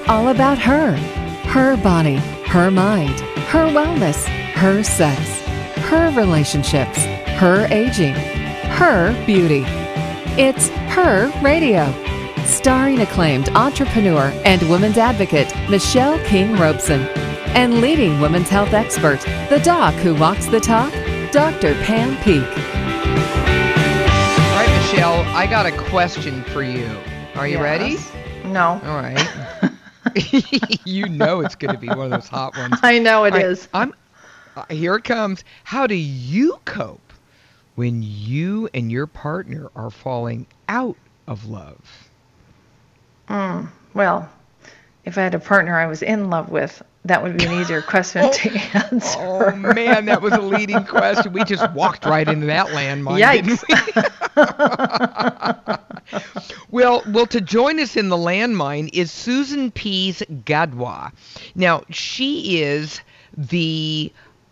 all about her body, her mind, her wellness, her sex, her relationships, her aging, her beauty. It's Her Radio. Starring acclaimed entrepreneur and women's advocate Michelle King Robeson and leading women's health expert, the doc who walks the talk, Dr. Pam Peak. All right, Michelle, I got a question for you. Are you ready? No. All right. You know it's going to be one of those hot ones. I know it is. Here it comes. How do you cope when you and your partner are falling out of love? Well, if I had a partner I was in love with, that would be an easier question to answer. Oh, man, that was a leading question. We just walked right into that landmine, Yikes. didn't we? Well, to join us in the landmine is Susan Pease Gadwa. Now, she is the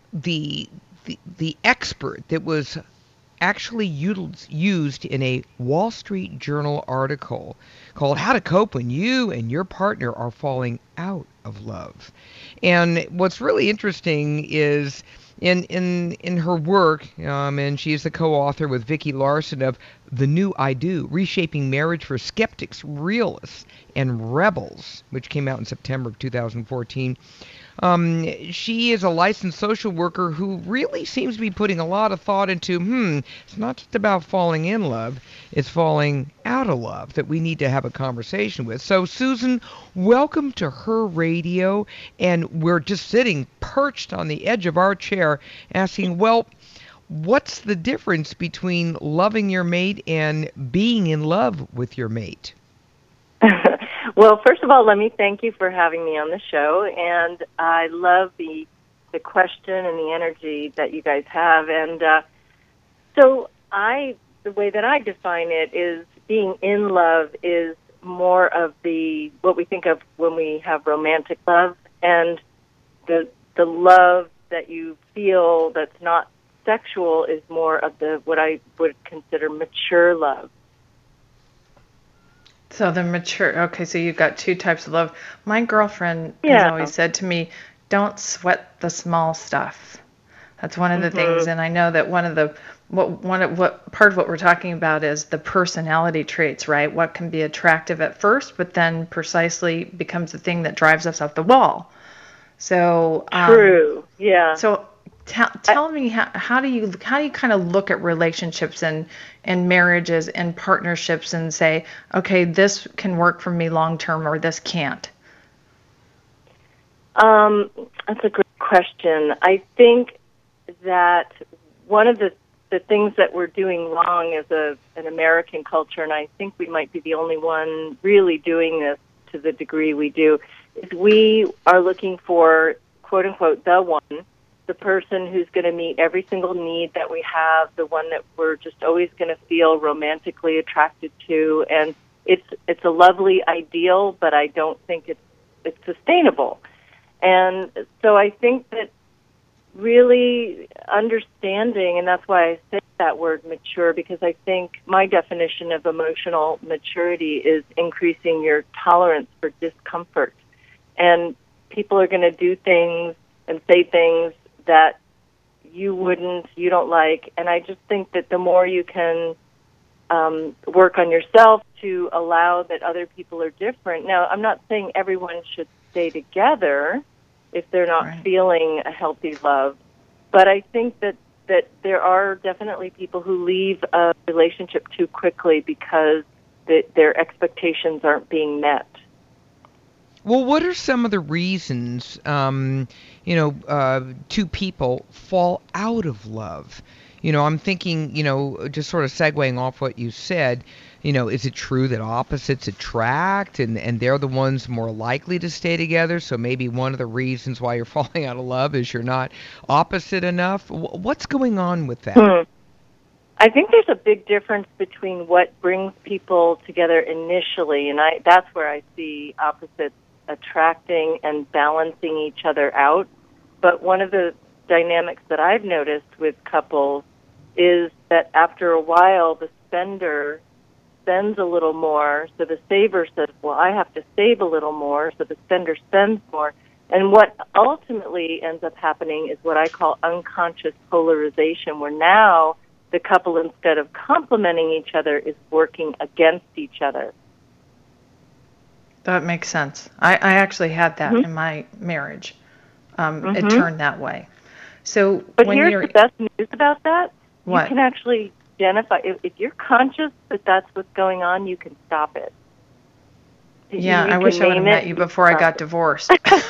expert that was actually used in a Wall Street Journal article called How to Cope When You and Your Partner Are Falling Out of Love. And what's really interesting is in her work, and she is the co-author with Vicki Larson of The New I Do, Reshaping Marriage for Skeptics, Realists, and Rebels, which came out in September of 2014. She is a licensed social worker who really seems to be putting a lot of thought into, it's not just about falling in love, it's falling out of love that we need to have a conversation with. So, Susan, welcome to Her Radio, and we're just sitting perched on the edge of our chair asking, well, what's the difference between loving your mate and being in love with your mate? Well, first of all, let me thank you for having me on the show, and I love the question and the energy that you guys have. And the way that I define it is being in love is more of what we think of when we have romantic love, and the love that you feel that's not sexual is more of what I would consider mature love. So so you've got two types of love. My girlfriend has always said to me, don't sweat the small stuff. That's one of the things, and I know that part of what we're talking about is the personality traits, right? What can be attractive at first, but then precisely becomes the thing that drives us up the wall. So true, yeah. So tell me how do you kind of look at relationships and marriages and partnerships and say, okay, this can work for me long term or this can't? That's a great question. I think that one of the things that we're doing wrong as an American culture, and I think we might be the only one really doing this to the degree we do, is we are looking for, quote unquote, the one, the person who's going to meet every single need that we have, the one that we're just always going to feel romantically attracted to. And it's a lovely ideal, but I don't think it's sustainable. And so I think that really understanding, and that's why I say that word mature, because I think my definition of emotional maturity is increasing your tolerance for discomfort. And people are going to do things and say things that you don't like. And I just think that the more you can work on yourself to allow that other people are different. Now, I'm not saying everyone should stay together if they're not feeling a healthy love, but I think that there are definitely people who leave a relationship too quickly because their expectations aren't being met. Well, what are some of the reasons, two people fall out of love? I'm thinking, just sort of segueing off what you said, is it true that opposites attract and they're the ones more likely to stay together? So maybe one of the reasons why you're falling out of love is you're not opposite enough. What's going on with that? I think there's a big difference between what brings people together initially, and that's where I see opposites attracting and balancing each other out. But one of the dynamics that I've noticed with couples is that after a while, the spender spends a little more, so the saver says, well, I have to save a little more, so the spender spends more. And what ultimately ends up happening is what I call unconscious polarization, where now the couple, instead of complementing each other, is working against each other. That makes sense. I actually had that in my marriage. It turned that way. So, but here's the best news about that. What? You can actually identify, if you're conscious that that's what's going on, you can stop it. Yeah, I wish I would have met you before I got divorced.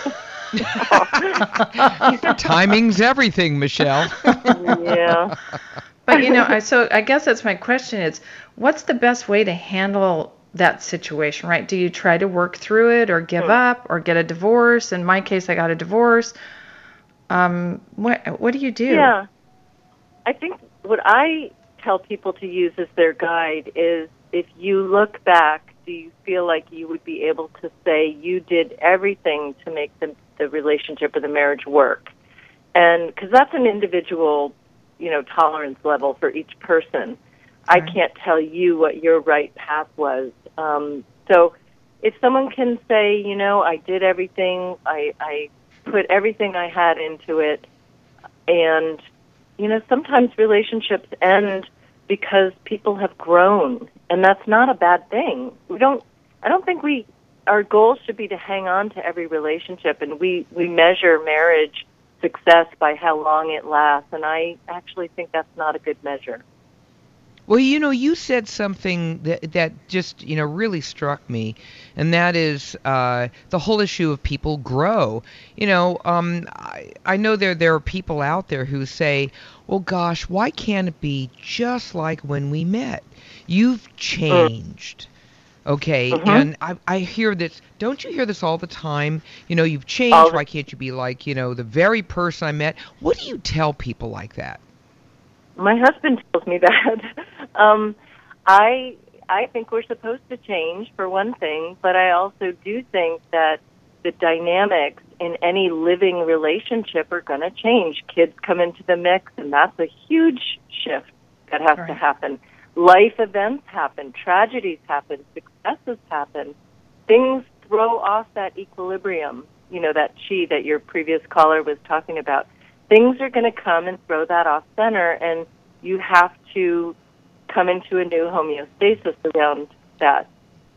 Timing's everything, Michelle. Yeah. But, so I guess that's my question is, what's the best way to handle that situation, right? Do you try to work through it or give up or get a divorce? In my case, I got a divorce. What do you do? Yeah. I think what I tell people to use as their guide is, if you look back, do you feel like you would be able to say you did everything to make the relationship or the marriage work? And because that's an individual, tolerance level for each person. I can't tell you what your right path was. So if someone can say, I did everything, I put everything I had into it, and, sometimes relationships end because people have grown, and that's not a bad thing. I don't think our goal should be to hang on to every relationship, and we measure marriage success by how long it lasts, and I actually think that's not a good measure. Well, you said something that just, really struck me, and that is the whole issue of people grow. I know there are people out there who say, well, gosh, why can't it be just like when we met? You've changed. Okay, and I hear this. Don't you hear this all the time? You've changed. Why can't you be like, the very person I met? What do you tell people like that? My husband tells me that. I think we're supposed to change, for one thing, but I also do think that the dynamics in any living relationship are going to change. Kids come into the mix, and that's a huge shift that has to happen. Life events happen, tragedies happen, successes happen. Things throw off that equilibrium, that chi that your previous caller was talking about. Things are going to come and throw that off center, and you have to come into a new homeostasis around that.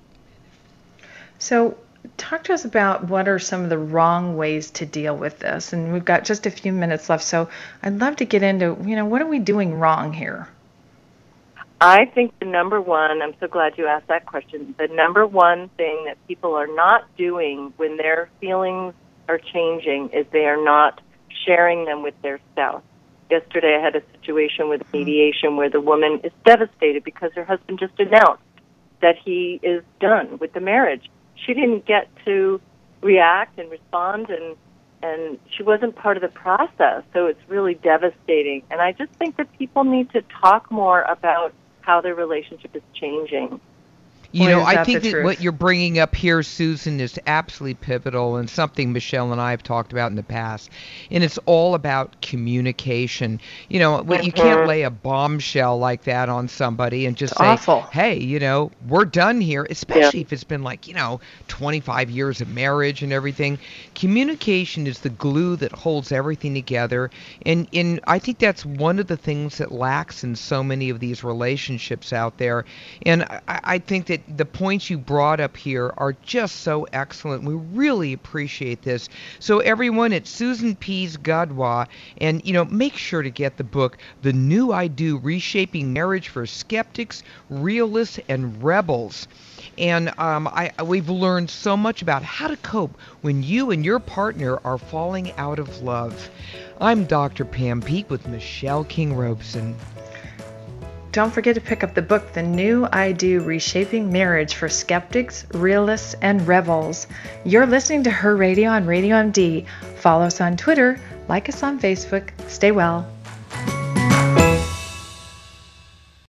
So talk to us about what are some of the wrong ways to deal with this. And we've got just a few minutes left, so I'd love to get into, what are we doing wrong here? I think the number one, I'm so glad you asked that question, the number one thing that people are not doing when their feelings are changing is they are not sharing them with their spouse. Yesterday I had a situation with mediation where the woman is devastated because her husband just announced that he is done with the marriage. She didn't get to react and respond, and she wasn't part of the process, so it's really devastating. And I just think that people need to talk more about how their relationship is changing. I think that what you're bringing up here, Susan, is absolutely pivotal and something Michelle and I have talked about in the past. And it's all about communication. You can't lay a bombshell like that on somebody and just say, awful. Hey, we're done here, especially if it's been 25 years of marriage and everything. Communication is the glue that holds everything together. And I think that's one of the things that lacks in so many of these relationships out there. And I think that the points you brought up here are just so excellent. We really appreciate this. So everyone, it's Susan Pease Gadwa, and make sure to get the book, The New I Do: Reshaping Marriage for Skeptics, Realists, and Rebels. And we've learned so much about how to cope when you and your partner are falling out of love. I'm Dr. Pam Peake with Michelle King-Robeson. Don't forget to pick up the book, The New I Do: Reshaping Marriage for Skeptics, Realists, and Rebels. You're listening to Her Radio on Radio MD. Follow us on Twitter, like us on Facebook. Stay well.